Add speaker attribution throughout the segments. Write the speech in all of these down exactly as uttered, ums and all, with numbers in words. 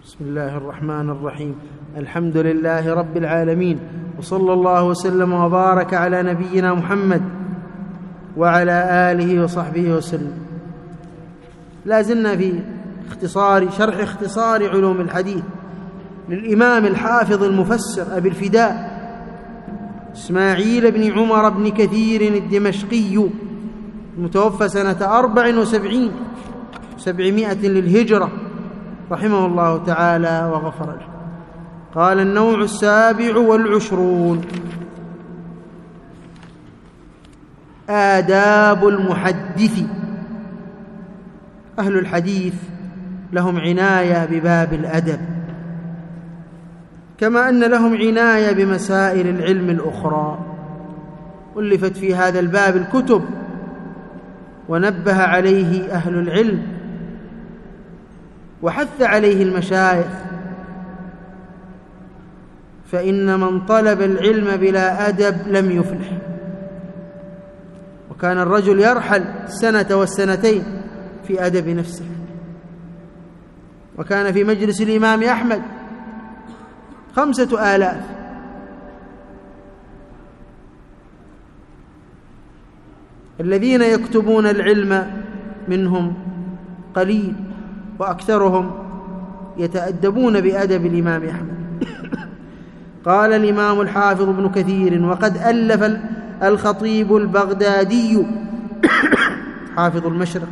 Speaker 1: بسم الله الرحمن الرحيم. الحمد لله رب العالمين، وصلى الله وسلم وبارك على نبينا محمد وعلى آله وصحبه وسلم. لا زلنا في اختصار شرح اختصار علوم الحديث للإمام الحافظ المفسر أبي الفداء إسماعيل بن عمر بن كثير الدمشقي، المتوفى سنة أربع وسبعين سبعمائة للهجرة، رحمه الله تعالى وغفر له. قال: النوع السابع والعشرون: آداب المحدث. أهل الحديث لهم عناية بباب الأدب، كما أن لهم عناية بمسائل العلم الأخرى. ألفت في هذا الباب الكتب ونبه عليه أهل العلم وحث عليه المشايخ، فإن من طلب العلم بلا أدب لم يفلح. وكان الرجل يرحل السنة والسنتين في أدب نفسه. وكان في مجلس الإمام أحمد خمسة آلاف، الذين يكتبون العلم منهم قليل، وأكثرهم يتأدبون بأدب الإمام أحمد. قال الإمام الحافظ ابن كثير: وقد ألف الخطيب البغدادي حافظ المشرق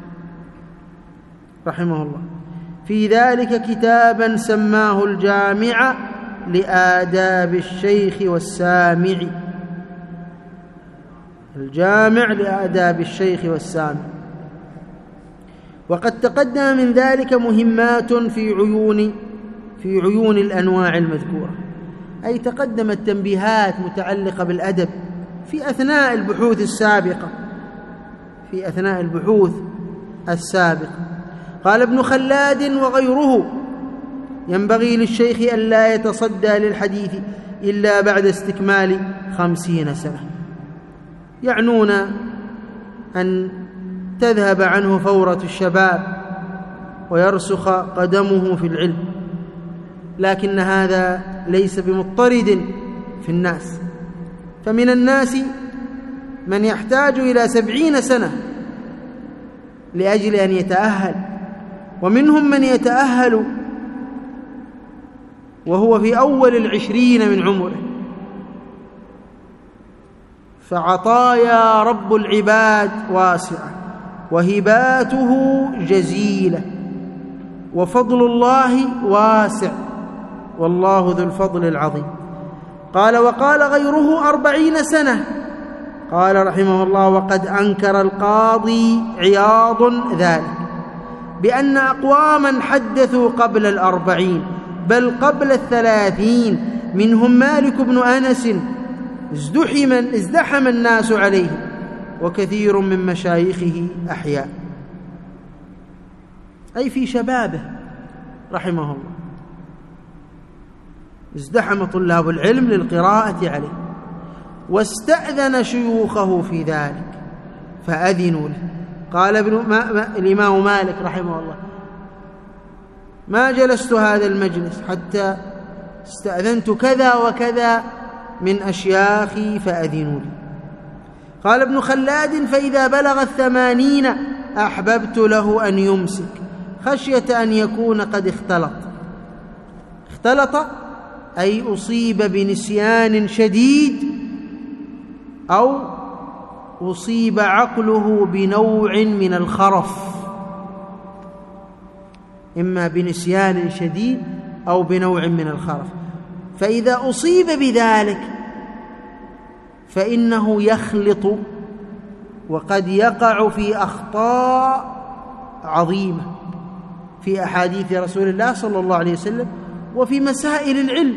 Speaker 1: رحمه الله في ذلك كتابا سماه الجامع لآداب الشيخ والسامع. الجامع لآداب الشيخ والسامع. وقد تقدم من ذلك مهمات في عيون في عيون الأنواع المذكورة، أي تقدمت تنبيهات متعلقة بالأدب في أثناء البحوث السابقة في أثناء البحوث السابقة. قال ابن خلاد وغيره: ينبغي للشيخ ألا يتصدى للحديث إلا بعد استكمال خمسين سنة، يعنون أن تذهب عنه فورة الشباب ويرسخ قدمه في العلم، لكن هذا ليس بمضطرد في الناس، فمن الناس من يحتاج إلى سبعين سنة لأجل أن يتأهل، ومنهم من يتأهل وهو في أول العشرين من عمره. فعطايا رب العباد واسعة، وهباته جزيلة، وفضل الله واسع، والله ذو الفضل العظيم. قال: وقال غيره أربعين سنة. قال رحمه الله: وقد أنكر القاضي عياض ذلك بأن أقواما حدثوا قبل الأربعين، بل قبل الثلاثين، منهم مالك بن أنس ازدحم, ازدحم الناس عليه، وكثير من مشايخه أحياء، أي في شبابه رحمه الله. ازدحم طلاب العلم للقراءة عليه، واستأذن شيوخه في ذلك فأذنوا له. قال ابن ما ما الإمام مالك رحمه الله: ما جلست هذا المجلس حتى استأذنت كذا وكذا من أشياخي فأذنوا لي. قال ابن خلاد: فإذا بلغ الثمانين أحببت له أن يمسك، خشية أن يكون قد اختلط. اختلط أي أصيب بنسيان شديد، أو أصيب عقله بنوع من الخرف، إما بنسيان شديد أو بنوع من الخرف. فإذا أصيب بذلك فإنه يخلط، وقد يقع في أخطاء عظيمة في أحاديث رسول الله صلى الله عليه وسلم وفي مسائل العلم.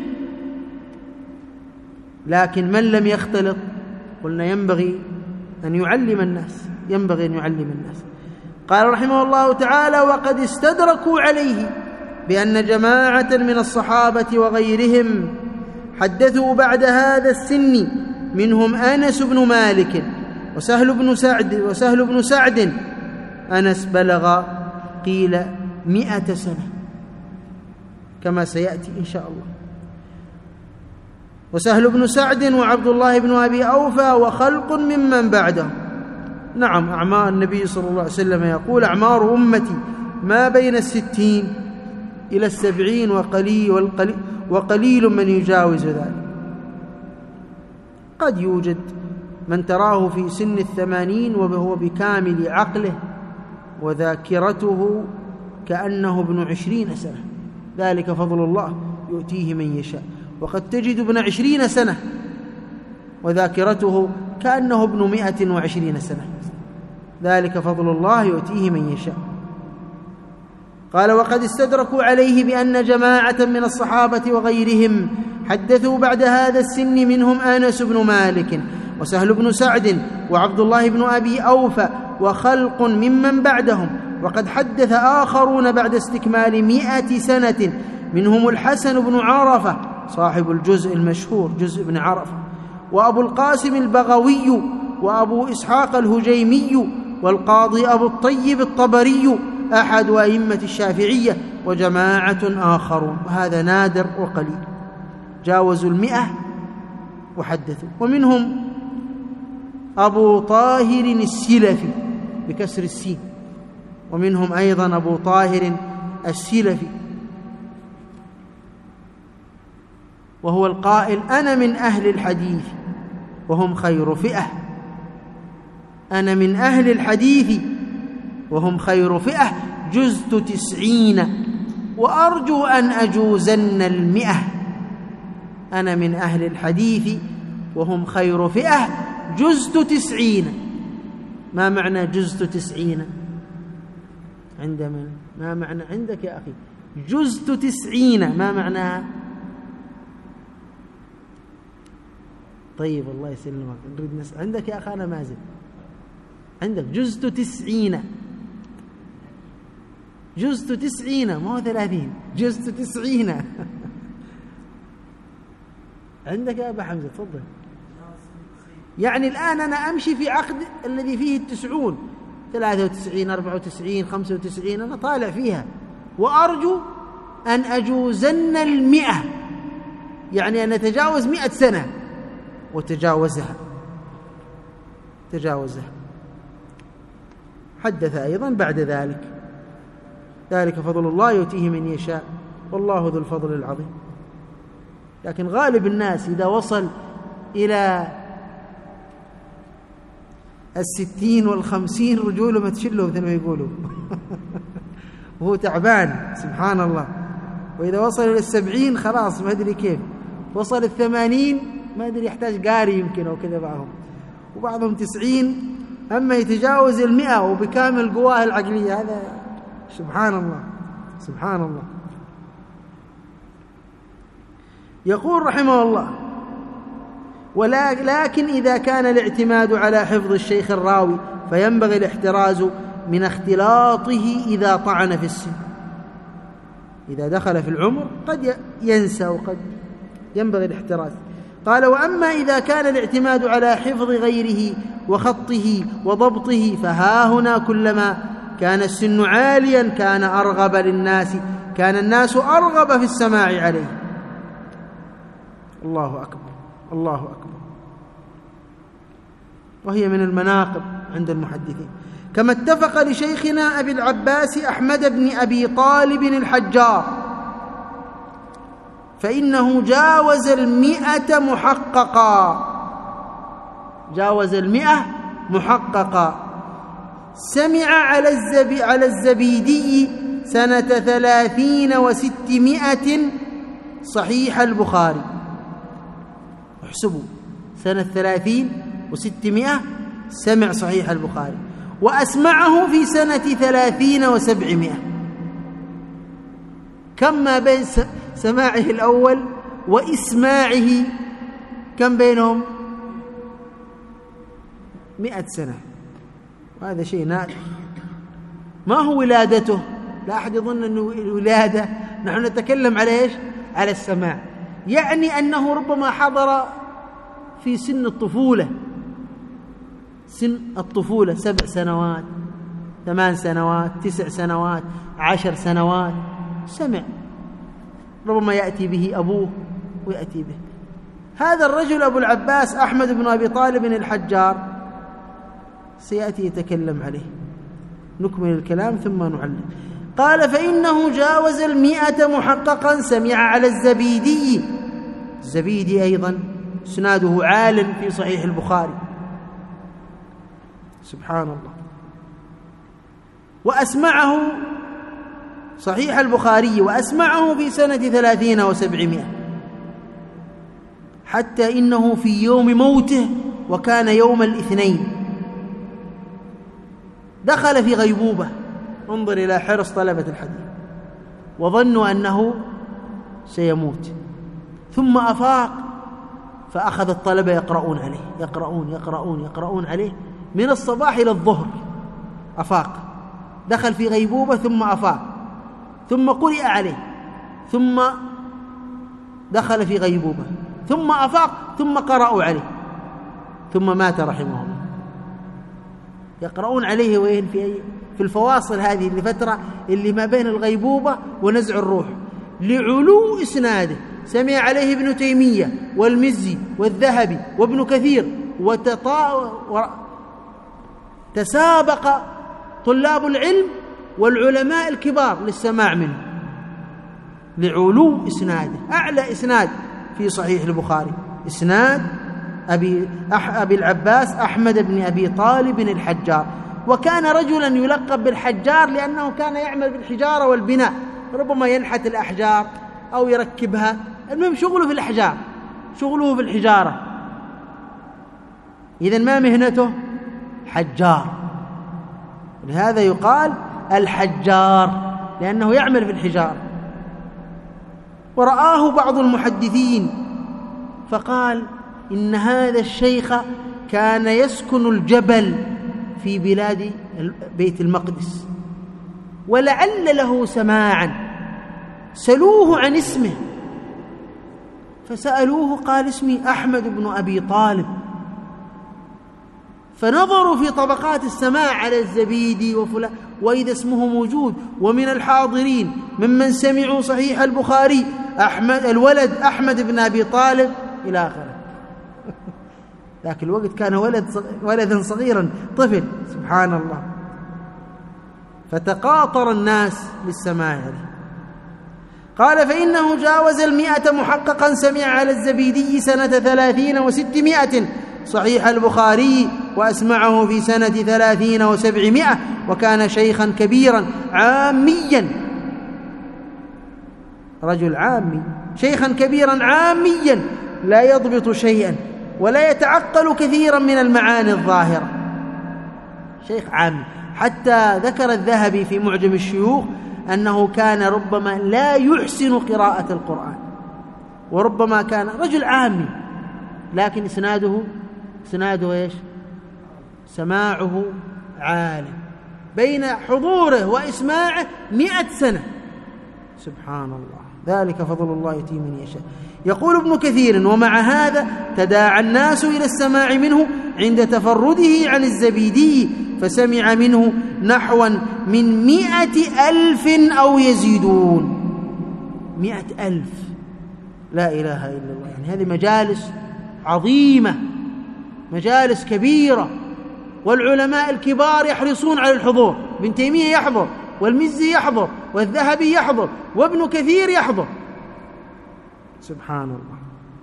Speaker 1: لكن من لم يختلط قلنا ينبغي أن يعلم الناس ينبغي أن يعلم الناس. قال رحمه الله تعالى: وقد استدركوا عليه بأن جماعة من الصحابة وغيرهم حدثوا بعد هذا السن، منهم أنس بن مالك وسهل بن سعد وسهل بن سعد. أنس بلغ قيل مئة سنة، كما سيأتي إن شاء الله. وسهل بن سعد وعبد الله بن أبي أوفى وخلق ممن بعده. نعم، أعمار النبي صلى الله عليه وسلم يقول: أعمار أمتي ما بين الستين إلى السبعين وقليل, والقليل وقليل من يجاوز ذلك. قد يوجد من تراه في سن الثمانين وهو بكامل عقله وذاكرته كأنه ابن عشرين سنة، ذلك فضل الله يؤتيه من يشاء. وقد تجد ابن عشرين سنة وذاكرته كأنه ابن مئة وعشرين سنة، ذلك فضل الله يؤتيه من يشاء. قال: وقد استدركوا عليه بأن جماعة من الصحابة وغيرهم حدثوا بعد هذا السن، منهم أنس بن مالك وسهل بن سعد وعبد الله بن أبي أوفى وخلق ممن بعدهم. وقد حدث آخرون بعد استكمال مئة سنة، منهم الحسن بن عرفة صاحب الجزء المشهور جزء بن عرفة، وأبو القاسم البغوي، وأبو إسحاق الهجيمي، والقاضي أبو الطيب الطبري أحد أئمة الشافعية، وجماعة آخرون، وهذا نادر وقليل، جاوزوا المئة وحدثوا. ومنهم أبو طاهر السلفي بكسر السين، ومنهم أيضا أبو طاهر السلفي، وهو القائل: أنا من أهل الحديث وهم خير فئة، أنا من أهل الحديث وهم خير فئة، جزت تسعين وأرجو أن أجوزن المئة. أنا من أهل الحديث وهم خير فئة، جزت تسعين. ما معنى جزت تسعين؟ عند من؟ ما معنى عندك يا أخي؟ جزت تسعين ما معناها؟ طيب الله يسلمك، نريد نسأل. عندك يا أخي؟ أنا ما زلت عندك جزت تسعين، جزت تسعين ما هو ثلاثين، جزت تسعين. عندك يا أبا حمزة؟ تفضل. يعني الآن أنا أمشي في عقد الذي فيه التسعون، ثلاثة وتسعين، أربعة وتسعين، خمسة وتسعين، أنا طالع فيها، وأرجو أن أجوزن المئة، يعني أن أتجاوز مئة سنة، وتجاوزها تجاوزها حدث أيضا بعد ذلك، ذلك فضل الله يؤتيه من يشاء، والله ذو الفضل العظيم. لكن غالب الناس إذا وصل إلى الستين والخمسين رجوله ما تشله مثل ما يقولوا وهو تعبان سبحان الله. وإذا وصل إلى السبعين خلاص ما أدري كيف، وصل الثمانين ما أدري يحتاج قاري يمكن أو كذا بعضهم، وبعضهم تسعين، أما يتجاوز المئة وبكامل قواه العقلية، هذا سبحان الله سبحان الله. يقول رحمه الله: ولكن إذا كان الاعتماد على حفظ الشيخ الراوي فينبغي الاحتراز من اختلاطه إذا طعن في السن، إذا دخل في العمر قد ينسى وقد ينبغي الاحتراز. قال: وأما إذا كان الاعتماد على حفظ غيره وخطه وضبطه فها هنا كلما كان السن عاليا كان أرغب للناس، كان الناس أرغب في السماع عليه. الله أكبر الله أكبر. وهي من المناقب عند المحدثين. كما اتفق لشيخنا أبي العباس أحمد بن أبي طالب الحجار، فإنه جاوز المئة محققا، جاوز المئة محققا. سمع على الزبي على الزبيدي سنة ثلاثين وستمائة صحيح البخاري. احسبوا، سنة ثلاثين وستمائة سمع صحيح البخاري، وأسمعه في سنة ثلاثين وسبعمائة. كم ما بين سماعه الأول وإسماعه؟ كم بينهم؟ مئة سنة، وهذا شيء نادر. ما هو ولادته، لا أحد يظن أنه الولادة، نحن نتكلم على إيش؟ على السماع، يعني أنه ربما حضر في سن الطفولة، سن الطفولة، سبع سنوات، ثمان سنوات، تسع سنوات، عشر سنوات، سمع. ربما يأتي به أبوه ويأتي به. هذا الرجل أبو العباس أحمد بن أبي طالب الحجار سيأتي يتكلم عليه، نكمل الكلام ثم نعلم. قال: فإنه جاوز المئة محققا، سمع على الزبيدي. الزبيدي أيضا اسناده عال في صحيح البخاري، سبحان الله. وأسمعه صحيح البخاري وأسمعه في سنة ثلاثين وسبعمائة، حتى إنه في يوم موته وكان يوم الاثنين دخل في غيبوبة. انظر إلى حرص طلبة الحديث، وظنوا أنه سيموت، ثم أفاق فأخذ الطلبة يقرؤون عليه، يقرؤون يقرؤون يقرؤون عليه من الصباح إلى الظهر. أفاق، دخل في غيبوبة ثم أفاق، ثم قرئ عليه، ثم دخل في غيبوبة، ثم أفاق، ثم قرأوا عليه، ثم مات رحمه الله. يقرؤون عليه وين؟ في في الفواصل هذه لفترة اللي ما بين الغيبوبة ونزع الروح، لعلو إسناده. سمع عليه ابن تيمية والمزي والذهبي وابن كثير، وتطا... تسابق طلاب العلم والعلماء الكبار للسماع منه، لعلو إسناده. أعلى إسناد في صحيح البخاري إسناد أبي, أح... أبي العباس أحمد بن أبي طالب الحجار. وكان رجلا يلقب بالحجار لأنه كان يعمل بالحجارة والبناء، ربما ينحت الأحجار أو يركبها، المهم شغله في الأحجار، شغله في الحجارة. إذن ما مهنته؟ حجار. لهذا يقال الحجار لأنه يعمل في الحجارة. ورآه بعض المحدثين فقال: إن هذا الشيخ كان يسكن الجبل في بلاد بيت المقدس، ولعل له سماعا، سلوه عن اسمه. فسألوه قال: اسمي أحمد بن أبي طالب. فنظروا في طبقات السماع على الزبيدي وفلان، وإذا اسمه موجود. ومن الحاضرين ممن سمعوا صحيح البخاري أحمد الولد أحمد بن أبي طالب إلى آخره. ذاك الوقت كان ولد ولدا صغيرا، طفل، سبحان الله. فتقاطر الناس للسماع عليه. قال: فإنه جاوز المئة محققا، سمع على الزبيدي سنة ثلاثين وستمائة، صحيح البخاري وأسمعه في سنة ثلاثين وسبعمائة، وكان شيخا كبيرا عاميا، رجل عامي، شيخا كبيرا عاميا لا يضبط شيئا ولا يتعقل كثيرا من المعاني الظاهرة. شيخ عامي، حتى ذكر الذهبي في معجم الشيوخ أنه كان ربما لا يحسن قراءة القرآن، وربما كان رجل عامي لكن إسناده إسناده إيش؟ سماعه عالم، بين حضوره وإسماعه مئة سنة، سبحان الله. ذلك فضل الله يؤتيه من يشاء. يقول ابن كثير: ومع هذا تداعى الناس إلى السماع منه عند تفرده عن الزبيدي، فسمع منه نحوا من مئة ألف أو يزيدون. مئة ألف، لا إله إلا الله. يعني هذه مجالس عظيمة، مجالس كبيرة، والعلماء الكبار يحرصون على الحضور. ابن تيمية يحضر، والمزي يحضر، والذهبي يحضر، وابن كثير يحضر، سبحان الله.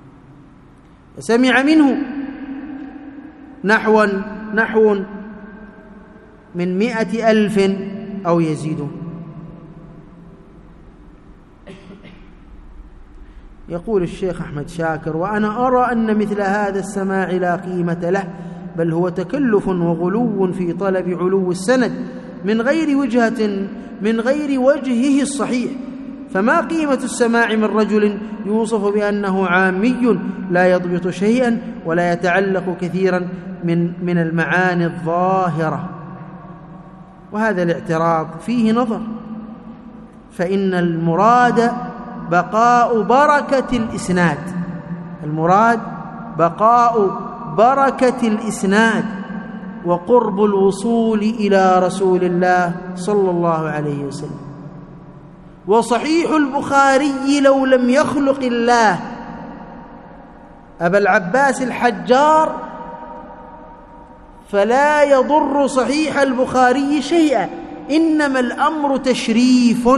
Speaker 1: سمع منه نحو نحو من مئة ألف أو يزيدون. يقول الشيخ أحمد شاكر: وأنا أرى أن مثل هذا السماع لا قيمة له، بل هو تكلف وغلو في طلب علو السند من غير وجهة من غير وجهه الصحيح. فما قيمة السماع من رجل يوصف بأنه عامي لا يضبط شيئا ولا يتعلق كثيرا من من المعاني الظاهرة؟ وهذا الاعتراض فيه نظر، فإن المراد بقاء بركة الإسناد، المراد بقاء بركة الإسناد وقرب الوصول إلى رسول الله صلى الله عليه وسلم. وصحيح البخاري لو لم يخلق الله أبا العباس الحجار فلا يضر صحيح البخاري شيئا، إنما الأمر تشريف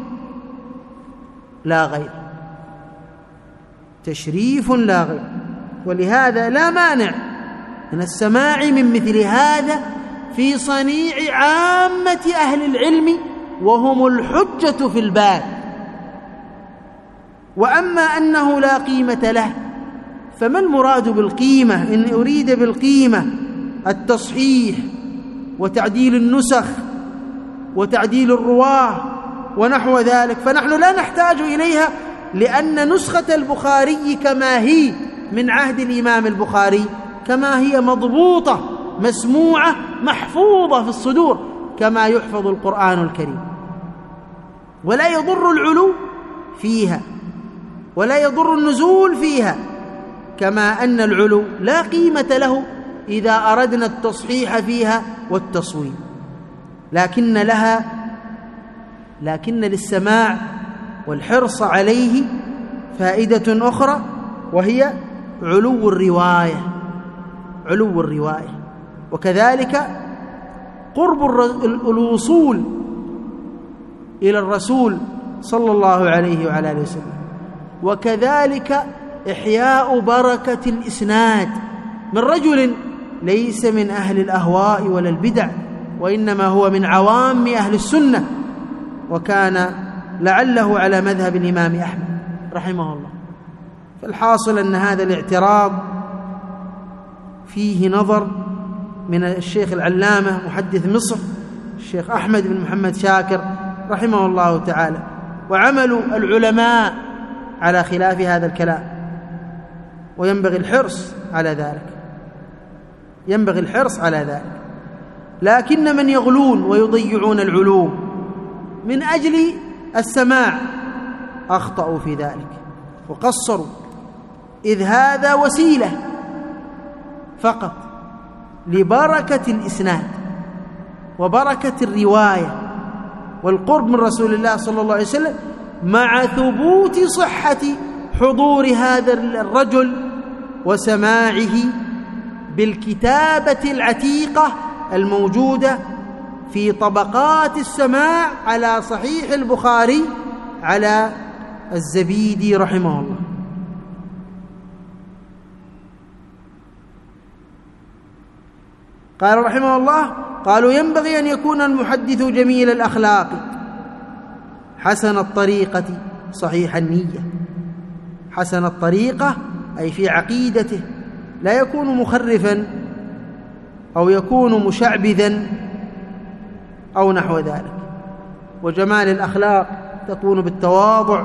Speaker 1: لا غير، تشريف لا غير. ولهذا لا مانع من السماع من مثل هذا في صنيع عامة أهل العلم وهم الحجة في الباب. وأما أنه لا قيمة له فما المراد بالقيمة؟ إن أريد بالقيمة التصحيح وتعديل النسخ وتعديل الرواه ونحو ذلك، فنحن لا نحتاج إليها، لأن نسخة البخاري كما هي من عهد الإمام البخاري كما هي مضبوطة مسموعة محفوظة في الصدور كما يحفظ القرآن الكريم، ولا يضر العلو فيها ولا يضر النزول فيها، كما أن العلو لا قيمة له إذا أردنا التصحيح فيها والتصويب. لكن لها لكن للسماع والحرص عليه فائدة أخرى، وهي علو الرواية علو الرواية وكذلك قرب الوصول إلى الرسول صلى الله عليه وعلى آله وسلم، وكذلك إحياء بركة الإسناد من رجل ليس من أهل الأهواء ولا البدع، وإنما هو من عوام أهل السنة، وكان لعله على مذهب الإمام أحمد رحمه الله. فالحاصل أن هذا الاعتراض فيه نظر من الشيخ العلامة محدث مصر الشيخ أحمد بن محمد شاكر رحمه الله تعالى، وعمل العلماء على خلاف هذا الكلام، وينبغي الحرص على ذلك ينبغي الحرص على ذلك. لكن من يغلون ويضيعون العلوم من أجل السماع أخطأوا في ذلك وقصروا، إذ هذا وسيلة فقط لبركة الإسناد وبركة الرواية والقرب من رسول الله صلى الله عليه وسلم، مع ثبوت صحة حضور هذا الرجل وسماعه بالكتابة العتيقة الموجودة في طبقات السماع على صحيح البخاري على الزبيدي رحمه الله. قال رحمه الله: قالوا ينبغي أن يكون المحدث جميل الأخلاق حسن الطريقة صحيح النية. حسن الطريقة أي في عقيدته، لا يكون مخرفا أو يكون مشعبذا أو نحو ذلك. وجمال الأخلاق تكون بالتواضع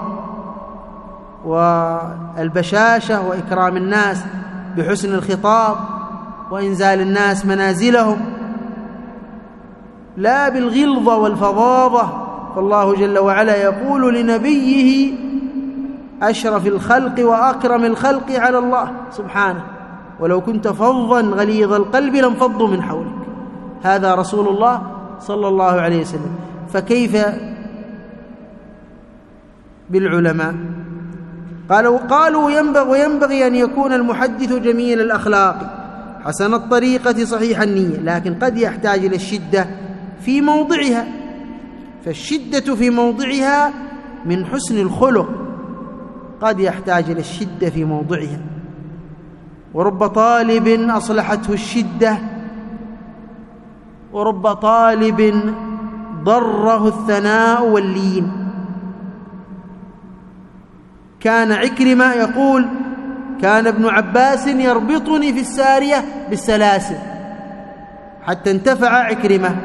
Speaker 1: والبشاشة وإكرام الناس بحسن الخطاب وإنزال الناس منازلهم، لا بالغلظة والفظاظة. فالله جل وعلا يقول لنبيه أشرف الخلق وأكرم الخلق على الله سبحانه: ولو كنت فظا غليظ القلب لانفضوا من حولك. هذا رسول الله صلى الله عليه وسلم، فكيف بالعلماء؟ قالوا قالوا ينبغي وينبغي أن يكون المحدث جميل الأخلاق حسن الطريقة صحيح النية، لكن قد يحتاج إلى الشدة في موضعها، فالشدة في موضعها من حسن الخلق، قد يحتاج إلى الشدة في موضعها. ورب طالب أصلحته الشدة، ورب طالب ضره الثناء واللين. كان عكرمة يقول: كان ابن عباس يربطني في السارية بالسلاسل حتى انتفع عكرمة.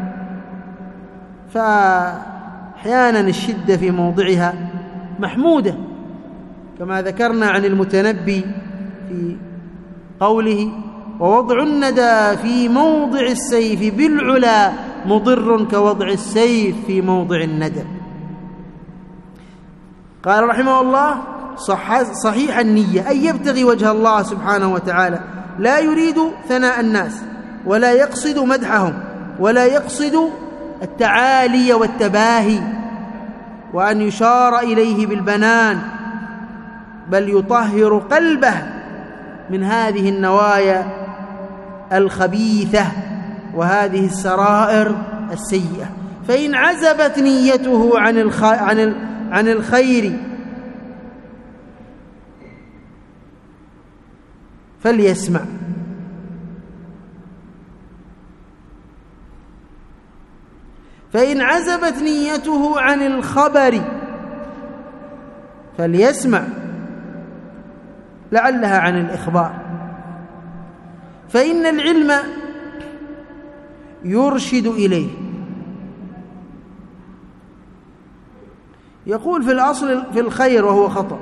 Speaker 1: فأحيانا الشدة في موضعها محمودة، كما ذكرنا عن المتنبي في قوله: ووضع الندى في موضع السيف بالعلا مضر كوضع السيف في موضع الندى. قال رحمه الله: صحيح النية أي يبتغي وجه الله سبحانه وتعالى، لا يريد ثناء الناس ولا يقصد مدحهم ولا يقصد التعالي والتباهي، وأن يشار إليه بالبنان، بل يطهر قلبه من هذه النوايا الخبيثة وهذه السرائر السيئة. فإن عزبت نيته عن الخ... عن ال... عن الخير فليسمع، فإن عزبت نيته عن الخبر فليسمع لعلها عن الإخبار. فإن العلم يرشد إليه. يقول في الأصل في الخير وهو خطأ،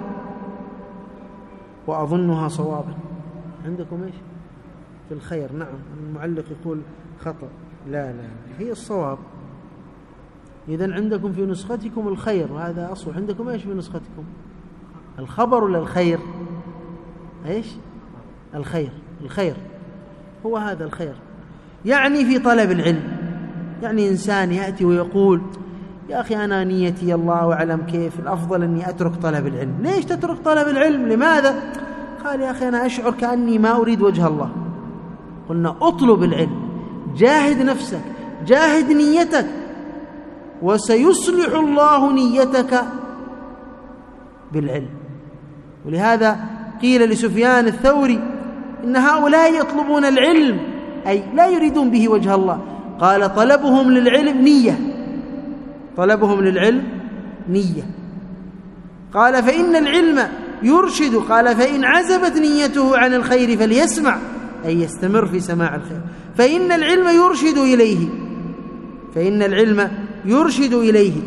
Speaker 1: وأظنها صوابا. عندكم إيش في الخير؟ نعم، المعلق يقول خطأ. لا لا هي الصواب. إذن عندكم في نسختكم الخير، وهذا أصل. عندكم إيش في نسختكم؟ الخبر ولا الخير؟ إيش؟ الخير. الخير هو هذا الخير، يعني في طلب العلم. يعني إنسان يأتي ويقول يا أخي أنا نيتي الله أعلم كيف، الأفضل أني أترك طلب العلم. ليش تترك طلب العلم؟ لماذا؟ قال يا أخي أنا أشعر كأني ما أريد وجه الله. قلنا أطلب العلم، جاهد نفسك، جاهد نيتك، وسيصلح الله نيتك بالعلم. ولهذا قيل لسفيان الثوري إن هؤلاء يطلبون العلم أي لا يريدون به وجه الله. قال طلبهم للعلم نية، طلبهم للعلم نية. قال فإن العلم يرشد. قال فإن عزبت نيته عن الخير فليسمع، أي يستمر في سماع الخير. فإن العلم يرشد إليه، فإن العلم يرشد إليه.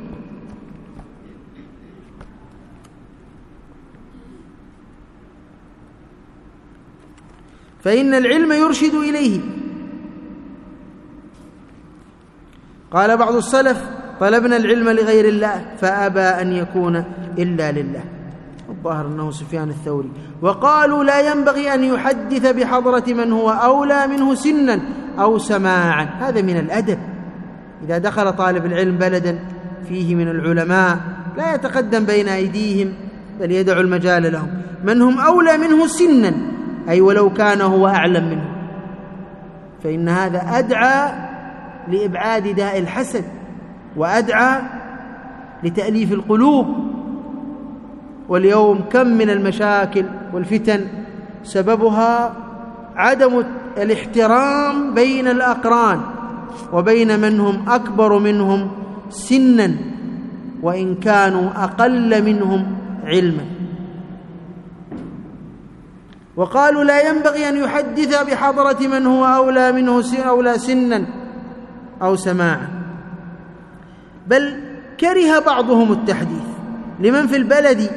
Speaker 1: فإن العلم يرشد إليه. قال بعض السلف طلبنا العلم لغير الله فأبى أن يكون إلا لله. الظاهر أنه سفيان الثوري. وقالوا لا ينبغي أن يحدث بحضرة من هو أولى منه سنا أو سماعا. هذا من الأدب. إذا دخل طالب العلم بلدا فيه من العلماء لا يتقدم بين أيديهم، بل يدع المجال لهم. من هم أولى منه سنا، أي ولو كان هو أعلم منه، فإن هذا أدعى لإبعاد داء الحسد، وأدعى لتأليف القلوب. واليوم كم من المشاكل والفتن سببها عدم الاحترام بين الأقران وبين من هم أكبر منهم سنا وإن كانوا أقل منهم علما. وقالوا لا ينبغي أن يحدث بحضرة من هو أولى منه أولى سنا أو سماعا، بل كره بعضهم التحديث لمن في البلد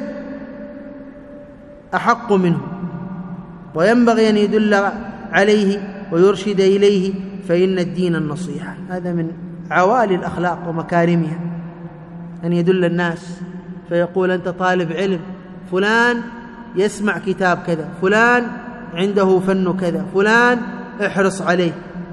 Speaker 1: أحق منه، وينبغي أن يدل عليه ويرشد إليه، فإن الدين النصيحة. هذا من عوالي الأخلاق ومكارمها، أن يدل الناس فيقول أنت طالب علم، فلان يسمع كتاب كذا، فلان عنده فن كذا، فلان احرص عليه،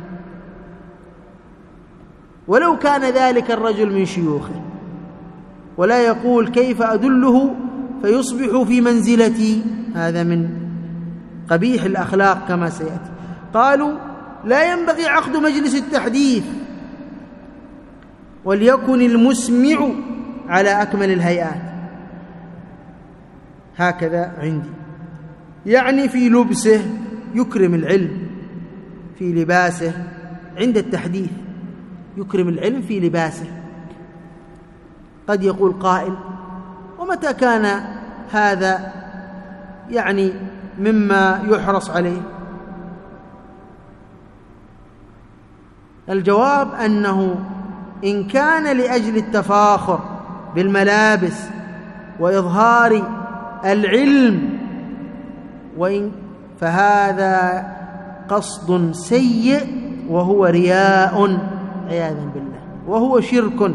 Speaker 1: ولو كان ذلك الرجل من شيوخه، ولا يقول كيف أدله فيصبح في منزلتي. هذا من قبيح الأخلاق كما سيأتي. قالوا لا ينبغي عقد مجلس التحديث، وليكن المسمع على أكمل الهيئات. هكذا عندي، يعني في لبسه يكرم العلم، في لباسه عند التحديث يكرم العلم في لباسه. قد يقول قائل ومتى كان هذا يعني مما يحرص عليه؟ الجواب أنه إن كان لأجل التفاخر بالملابس وإظهار العلم وإن فهذا قصد سيء وهو رياء عياذا بالله، وهو شرك.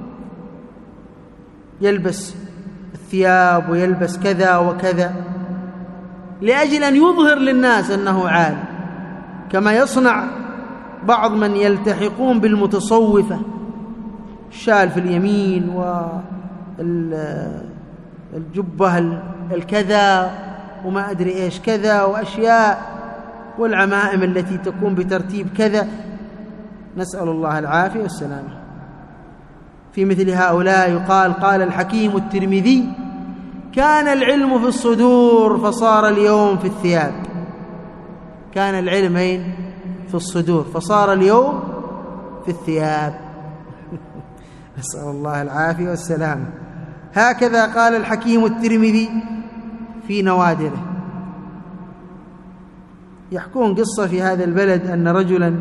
Speaker 1: يلبس الثياب ويلبس كذا وكذا لأجل أن يظهر للناس أنه عالم، كما يصنع بعض من يلتحقون بالمتصوفة، الشال في اليمين الجبة الكذا وما أدري إيش كذا وأشياء، والعمائم التي تكون بترتيب كذا، نسأل الله العافية والسلامة. في مثل هؤلاء يقال: قال الحكيم الترمذي: كان العلم في الصدور فصار اليوم في الثياب. كان العلم أين؟ في الصدور، فصار اليوم في الثياب. نسأل الله العافية والسلامة. هكذا قال الحكيم الترمذي في نوادره. يحكون قصة في هذا البلد أن رجلا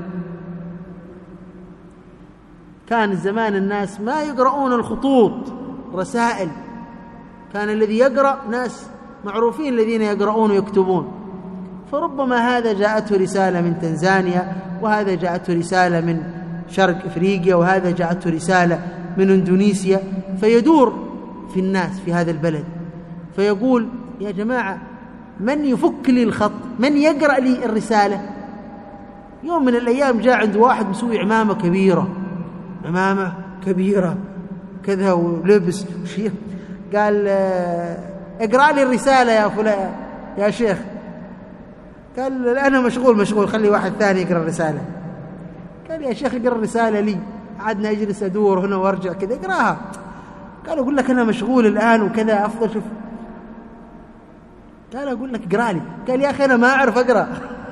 Speaker 1: كان زمان الناس ما يقرؤون الخطوط، رسائل، كان الذي يقرأ ناس معروفين الذين يقرؤون ويكتبون، فربما هذا جاءته رسالة من تنزانيا، وهذا جاءته رسالة من شرق إفريقيا، وهذا جاءته رسالة من إندونيسيا، فيدور في الناس في هذا البلد فيقول: يا جماعة، من يفك لي الخط؟ من يقرأ لي الرسالة؟ يوم من الأيام جاء عند واحد مسوي عمامة كبيرة، عمامة كبيرة كذا ولبس وشيء، قال: اقرأ لي الرسالة يا فلان يا شيخ. قال: أنا مشغول مشغول خلي واحد ثاني يقرأ الرسالة. قال: يا شيخ اقرأ الرسالة لي. عادنا أجلس أدور هنا وارجع كذا، اقرأها. قال: أقول لك أنا مشغول الآن وكذا، أفضل شوف. قال: أقول لك اقرأ لي. قال: يا أخي أنا ما أعرف أقرأ.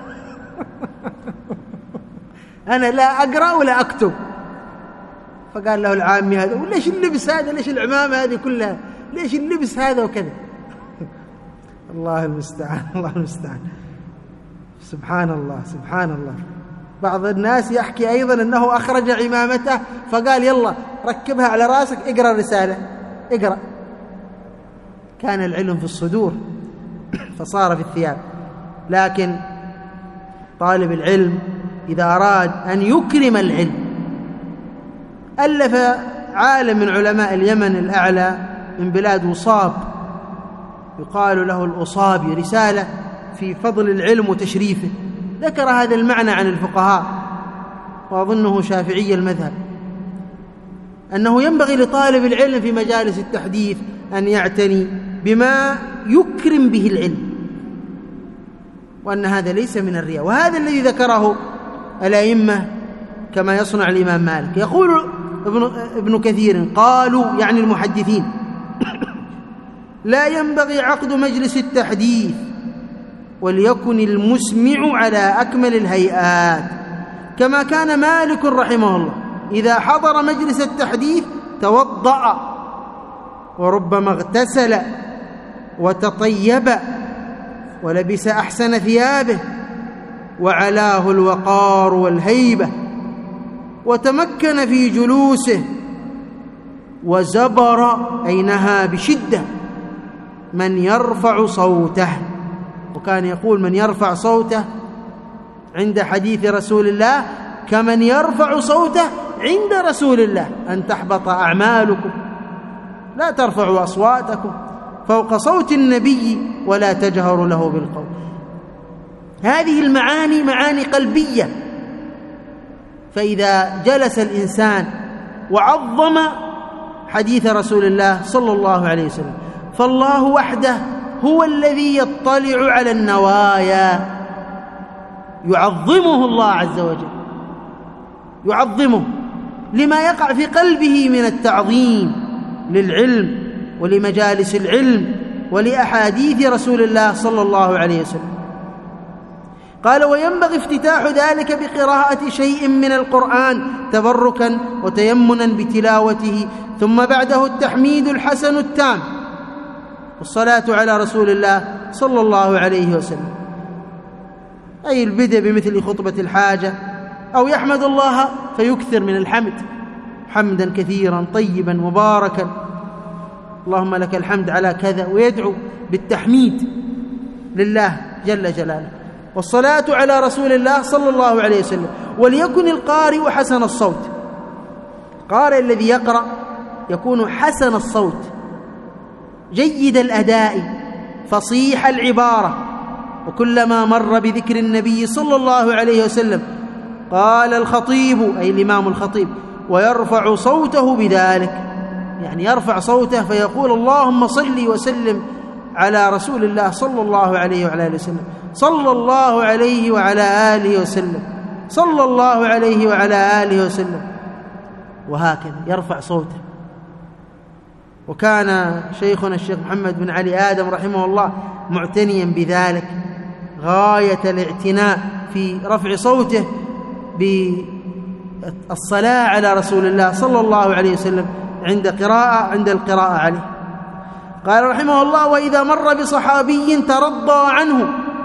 Speaker 1: أنا لا أقرأ ولا أكتب. فقال له العامي هذا: وليش اللبس هذا؟ ليش العمامة هذه كلها؟ ليش اللبس هذا وكذا؟ الله المستعان، الله المستعان. سبحان الله سبحان الله. بعض الناس يحكي أيضا أنه أخرج عمامته فقال: يلا ركبها على راسك، اقرأ الرسالة، اقرأ. كان العلم في الصدور فصار في الثياب. لكن طالب العلم إذا أراد أن يكرم العلم، ألف عالم من علماء اليمن الأعلى من بلاد وصاب يقال له الأصابي رسالة في فضل العلم وتشريفه، ذكر هذا المعنى عن الفقهاء، وأظنه شافعي المذهب، أنه ينبغي لطالب العلم في مجالس التحديث أن يعتني بما يكرم به العلم، وأن هذا ليس من الرياء. وهذا الذي ذكره الأئمة كما يصنع الإمام مالك. يقول ابن, ابن كثير: قالوا يعني المحدثين: لا ينبغي عقد مجلس التحديث وليكن المسمع على أكمل الهيئات، كما كان مالك رحمه الله إذا حضر مجلس التحديث توضأ وربما اغتسل وتطيب ولبس أحسن ثيابه وعلاه الوقار والهيبة، وتمكن في جلوسه وزبر أي نهى بشدة من يرفع صوته. وكان يقول: من يرفع صوته عند حديث رسول الله كمن يرفع صوته عند رسول الله، أن تحبط أعمالكم، لا ترفعوا أصواتكم فوق صوت النبي ولا تجهروا له بالقول. هذه المعاني معاني قلبية، فإذا جلس الإنسان وعظم حديث رسول الله صلى الله عليه وسلم، فالله وحده هو الذي يطلع على النوايا، يعظمه الله عز وجل، يعظمه لما يقع في قلبه من التعظيم للعلم ولمجالس العلم ولأحاديث رسول الله صلى الله عليه وسلم. قال: وينبغي افتتاح ذلك بقراءة شيء من القرآن تبركا وتيمنا بتلاوته، ثم بعده التحميد الحسن التام والصلاة على رسول الله صلى الله عليه وسلم، أي البدء بمثل خطبة الحاجة، أو يحمد الله فيكثر من الحمد حمدا كثيرا طيبا مباركا، اللهم لك الحمد على كذا، ويدعو بالتحميد لله جل جلاله، والصلاة على رسول الله صلى الله عليه وسلم. وليكن القارئ حسن الصوت، القارئ الذي يقرأ يكون حسن الصوت جيد الأداء فصيح العبارة، وكلما مر بذكر النبي صلى الله عليه وسلم قال الخطيب أي الإمام الخطيب ويرفع صوته بذلك، يعني يرفع صوته فيقول اللهم صل وسلم على رسول الله صلى الله عليه وعلى آله وسلم، صلى الله عليه وعلى آله وسلم، صلى الله عليه وعلى آله وسلم، وهكذا يرفع صوته. وكان شيخنا الشيخ محمد بن علي آدم رحمه الله معتنيا بذلك غاية الاعتناء في رفع صوته بالصلاة على رسول الله صلى الله عليه وسلم عند قراءة عند القراءة عليه. قال رحمه الله: وإذا مر بصحابي ترضى عنه،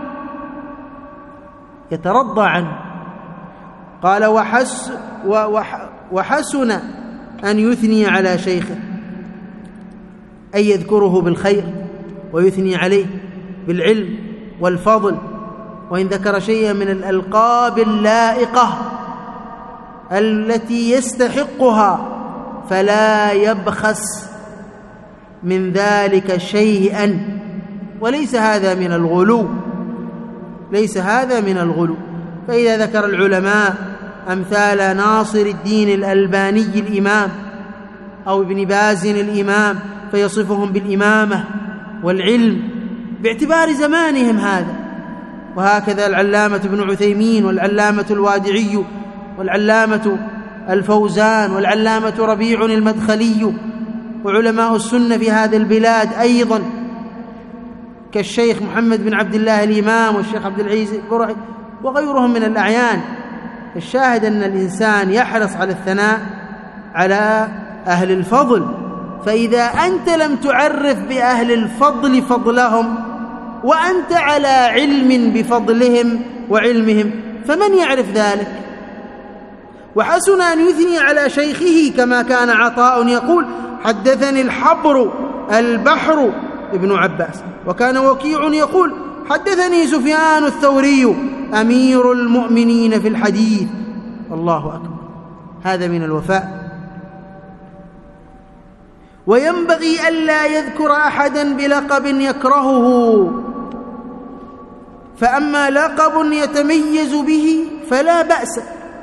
Speaker 1: يترضى عنه. قال: وحس وحسن أن يثني على شيخه، أي يذكره بالخير ويثني عليه بالعلم والفضل، وإن ذكر شيئا من الألقاب اللائقة التي يستحقها فلا يبخس من ذلك شيئا، وليس هذا من الغلو، ليس هذا من الغلو. فإذا ذكر العلماء أمثال ناصر الدين الألباني الإمام أو ابن باز الإمام فيصفهم بالإمامة والعلم باعتبار زمانهم هذا، وهكذا العلامة ابن عثيمين والعلامة الوادعي والعلامة الفوزان والعلامة ربيع المدخلي وعلماء السنة في هذه البلاد أيضا كالشيخ محمد بن عبد الله الإمام والشيخ عبد العزيز البرعي وغيرهم من الأعيان. الشاهد أن الإنسان يحرص على الثناء على أهل الفضل، فإذا أنت لم تعرف بأهل الفضل فضلهم وأنت على علم بفضلهم وعلمهم فمن يعرف ذلك؟ وحسن أن يثني على شيخه، كما كان عطاء يقول: حدثني الحبر البحر ابن عباس، وكان وكيع يقول: حدثني سفيان الثوري أمير المؤمنين في الحديث. الله أكبر، هذا من الوفاء. وينبغي ألا يذكر أحدا بلقب يكرهه، فأما لقب يتميز به فلا بأس،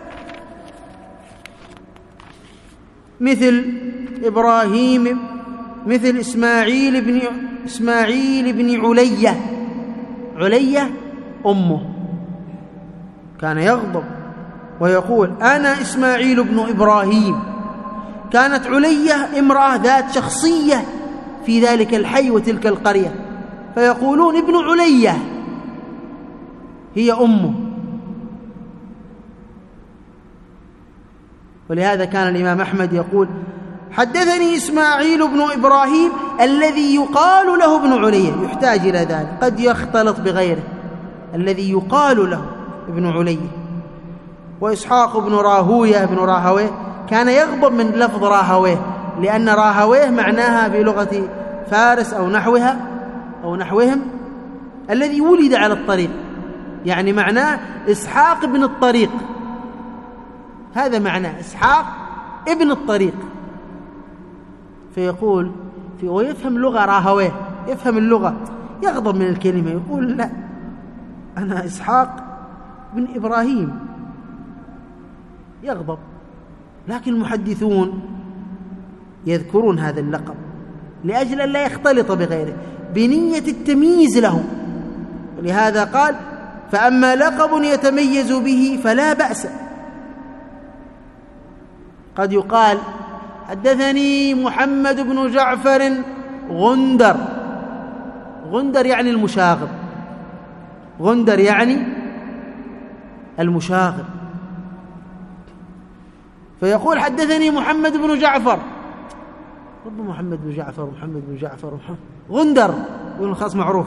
Speaker 1: مثل إبراهيم، مثل إسماعيل بن إسماعيل بن علية. علية أمه كان يغضب ويقول: أنا إسماعيل بن إبراهيم. كانت علية امرأة ذات شخصية في ذلك الحي وتلك القرية، فيقولون ابن علية، هي أمه. ولهذا كان الإمام أحمد يقول: حدثني إسماعيل بن إبراهيم الذي يقال له ابن علية. يحتاج إلى ذلك، قد يختلط بغيره، الذي يقال له ابن علية. وإسحاق بن راهويه بن راهويه كان يغضب من لفظ راهويه، لأن راهويه معناها في لغة فارس أو نحوها أو نحوهم الذي ولد على الطريق، يعني معناه إسحاق ابن الطريق، هذا معناه إسحاق ابن الطريق. فيقول في ويفهم لغة راهويه، يفهم اللغة، يغضب من الكلمة، يقول: لا، أنا إسحاق بن إبراهيم، يغضب. لكن المحدثون يذكرون هذا اللقب لأجل أن لا يختلط بغيره بنية التمييز له، ولهذا قال: فأما لقب يتميز به فلا بأس. قد يقال: حدثني محمد بن جعفر غندر. غندر يعني المشاغب، غندر يعني المشاغب. فيقول: حدثني محمد بن جعفر، رب محمد بن جعفر محمد بن جعفر محمد. غندر يقول خاص معروف.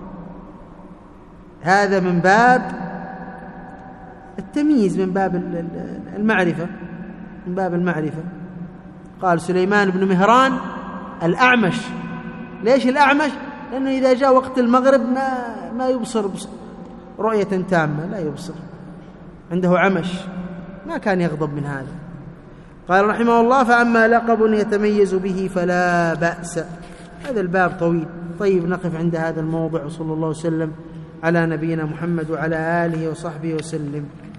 Speaker 1: هذا من باب التمييز، من باب المعرفة، من باب المعرفة. قال سليمان بن مهران الأعمش. ليش الأعمش؟ لأنه إذا جاء وقت المغرب ما ما يبصر رؤية تامة، لا يبصر، عنده عمش، ما كان يغضب من هذا. قال رحمه الله: فأما لقب يتميز به فلا بأس. هذا الباب طويل. طيب، نقف عند هذا الموضع، وصلى الله وسلم على نبينا محمد وعلى آله وصحبه وسلم.